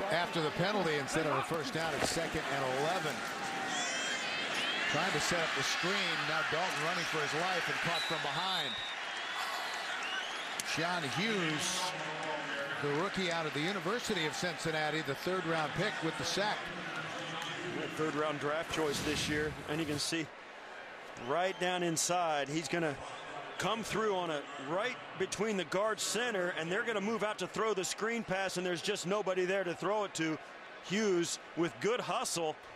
after the penalty instead of a first down at 2nd and 11. Trying to set up the screen. Now Dalton running for his life and caught from behind. John Hughes, the rookie out of the University of Cincinnati, the 3rd-round pick with the sack. 3rd-round draft choice this year, and you can see right down inside. He's going to come through on a right between the guard center, and they're going to move out to throw the screen pass, and there's just nobody there to throw it to. Hughes with good hustle